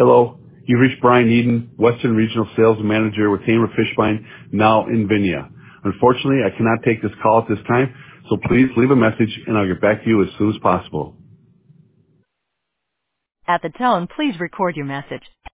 Hello, you've reached Brian Eden, Western Regional Sales Manager with Hamer Fishbein, now in Vinia. Unfortunately, I cannot take this call at this time, so please leave a message and I'll get back to you as soon as possible. At the tone, please record your message.